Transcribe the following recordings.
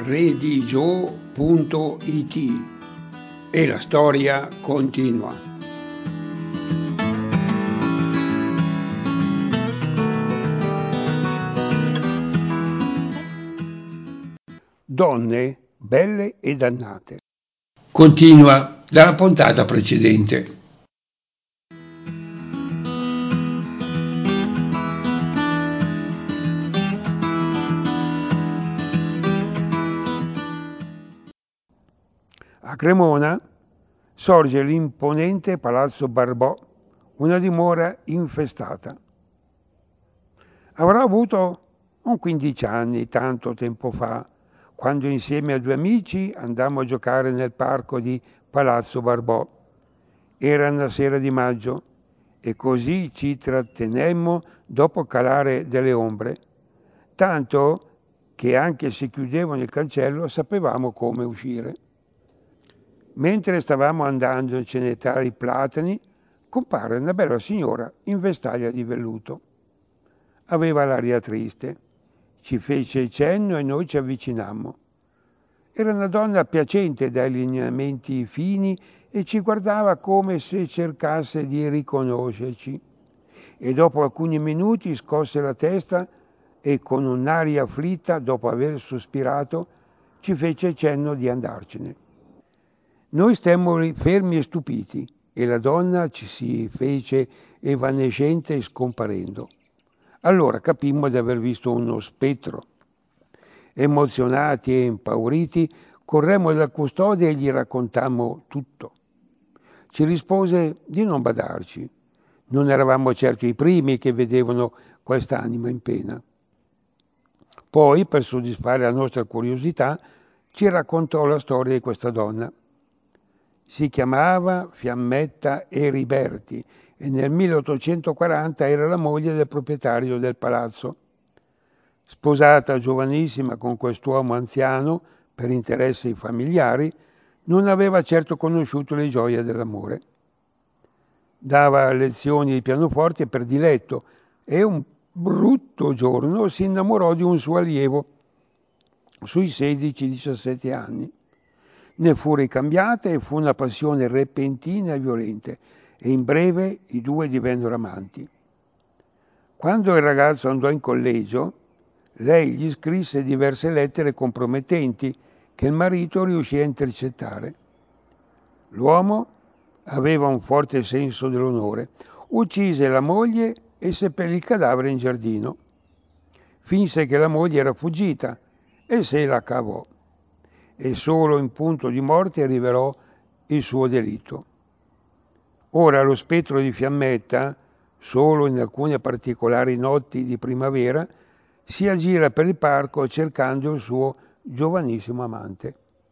redigio.it e la storia continua. Donne belle e dannate. Continua dalla puntata precedente. A Cremona sorge l'imponente Palazzo Barbò, una dimora infestata. Avrà avuto un 15 anni, tanto tempo fa, quando insieme a due amici andammo a giocare nel parco di Palazzo Barbò. Era una sera di maggio e così ci trattenemmo dopo calare delle ombre, tanto che anche se chiudevano il cancello sapevamo come uscire. Mentre stavamo andando a cenettare i platani, compare una bella signora in vestaglia di velluto. Aveva l'aria triste, ci fece cenno e noi ci avvicinammo. Era una donna piacente dai lineamenti fini e ci guardava come se cercasse di riconoscerci. E dopo alcuni minuti scosse la testa e con un'aria afflitta, dopo aver sospirato, ci fece cenno di andarcene. Noi stemmo lì fermi e stupiti e la donna ci si fece evanescente scomparendo. Allora capimmo di aver visto uno spettro. Emozionati e impauriti corremmo dal custode e gli raccontammo tutto. Ci rispose di non badarci. Non eravamo certo i primi che vedevano quest'anima in pena. Poi, per soddisfare la nostra curiosità, ci raccontò la storia di questa donna. Si chiamava Fiammetta Eriberti e nel 1840 era la moglie del proprietario del palazzo. Sposata giovanissima con quest'uomo anziano per interessi familiari, non aveva certo conosciuto le gioie dell'amore. Dava lezioni di pianoforte per diletto e un brutto giorno si innamorò di un suo allievo sui 16-17 anni. Ne fu ricambiata e fu una passione repentina e violenta e in breve i due divennero amanti. Quando il ragazzo andò in collegio, lei gli scrisse diverse lettere compromettenti che il marito riuscì a intercettare. L'uomo aveva un forte senso dell'onore, uccise la moglie e seppellì il cadavere in giardino. Finse che la moglie era fuggita e se la cavò. E solo in punto di morte rivelò il suo delitto. Ora lo spettro di Fiammetta, solo in alcune particolari notti di primavera, si aggira per il parco cercando il suo giovanissimo amante.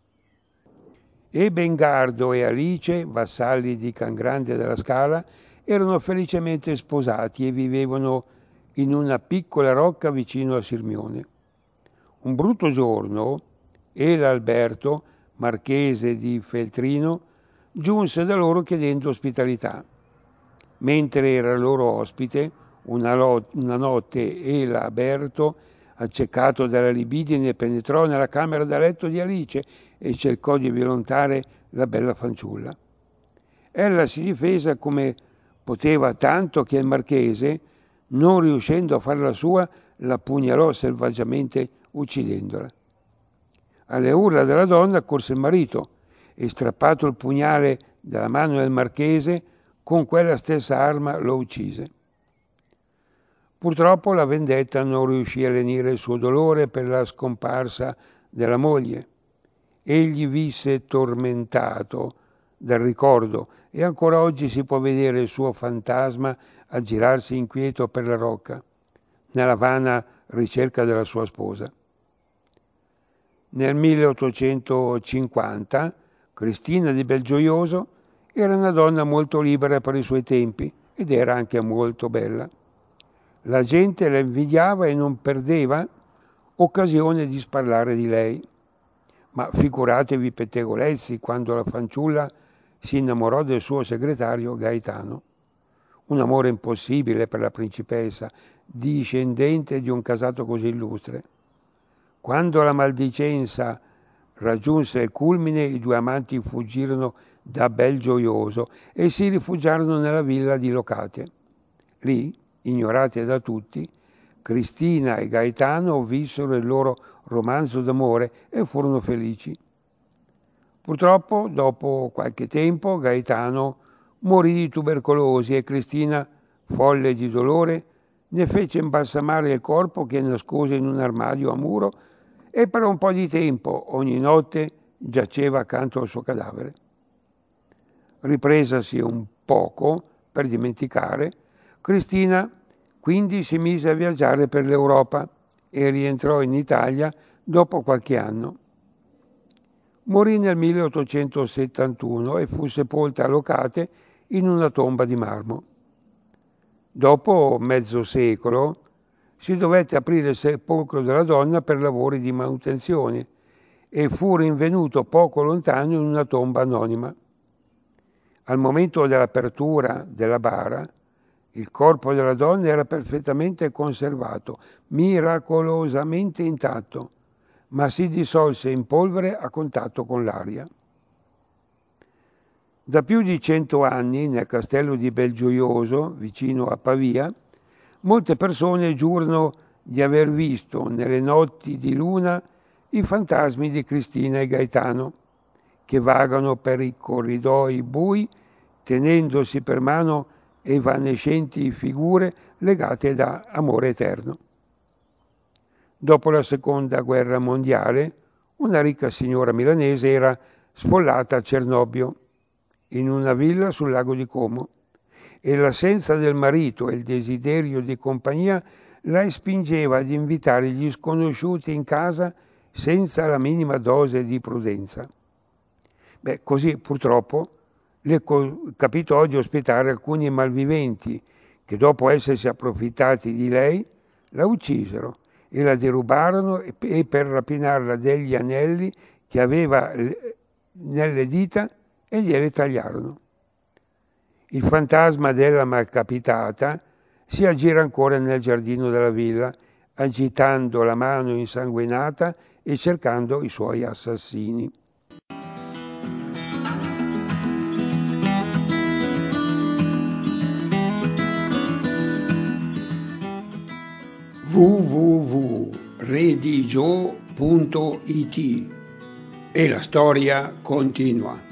E Bengardo e Alice, vassalli di Cangrande della Scala, erano felicemente sposati e vivevano in una piccola rocca vicino a Sirmione. Un brutto giorno, Alberto, marchese di Feltrino, giunse da loro chiedendo ospitalità. Mentre era loro ospite, una notte Alberto, accecato dalla libidine, penetrò nella camera da letto di Alice e cercò di violentare la bella fanciulla. Ella si difese come poteva, tanto che il marchese, non riuscendo a far la sua, la pugnalò selvaggiamente uccidendola. Alle urla della donna corse il marito e, strappato il pugnale dalla mano del marchese, con quella stessa arma lo uccise. Purtroppo la vendetta non riuscì a lenire il suo dolore per la scomparsa della moglie. Egli visse tormentato dal ricordo e ancora oggi si può vedere il suo fantasma aggirarsi inquieto per la rocca, nella vana ricerca della sua sposa. Nel 1850 Cristina di Belgioioso era una donna molto libera per i suoi tempi ed era anche molto bella. La gente la invidiava e non perdeva occasione di sparlare di lei. Ma figuratevi i pettegolezzi quando la fanciulla si innamorò del suo segretario Gaetano. Un amore impossibile per la principessa, discendente di un casato così illustre. Quando la maldicenza raggiunse il culmine, i due amanti fuggirono da Belgioioso e si rifugiarono nella villa di Locate. Lì, ignorati da tutti, Cristina e Gaetano vissero il loro romanzo d'amore e furono felici. Purtroppo, dopo qualche tempo, Gaetano morì di tubercolosi e Cristina, folle di dolore, ne fece imbalsamare il corpo che nascose in un armadio a muro e per un po' di tempo, ogni notte, giaceva accanto al suo cadavere. Ripresasi un poco per dimenticare, Cristina quindi si mise a viaggiare per l'Europa e rientrò in Italia dopo qualche anno. Morì nel 1871 e fu sepolta a Locate in una tomba di marmo. Dopo mezzo secolo si dovette aprire il sepolcro della donna per lavori di manutenzione e fu rinvenuto poco lontano in una tomba anonima. Al momento dell'apertura della bara, il corpo della donna era perfettamente conservato, miracolosamente intatto, ma si dissolse in polvere a contatto con l'aria. Da più di 100 anni, nel castello di Belgioioso, vicino a Pavia, molte persone giurano di aver visto nelle notti di luna i fantasmi di Cristina e Gaetano, che vagano per i corridoi bui, tenendosi per mano evanescenti figure legate da amore eterno. Dopo la seconda guerra mondiale, una ricca signora milanese era sfollata a Cernobbio, in una villa sul lago di Como, e l'assenza del marito e il desiderio di compagnia la spingeva ad invitare gli sconosciuti in casa senza la minima dose di prudenza. Così purtroppo le capitò di ospitare alcuni malviventi che, dopo essersi approfittati di lei, la uccisero e la derubarono e per rapinarla degli anelli che aveva nelle dita e gliele tagliarono. Il fantasma della malcapitata si aggira ancora nel giardino della villa, agitando la mano insanguinata e cercando i suoi assassini. www.redigio.it e la storia continua.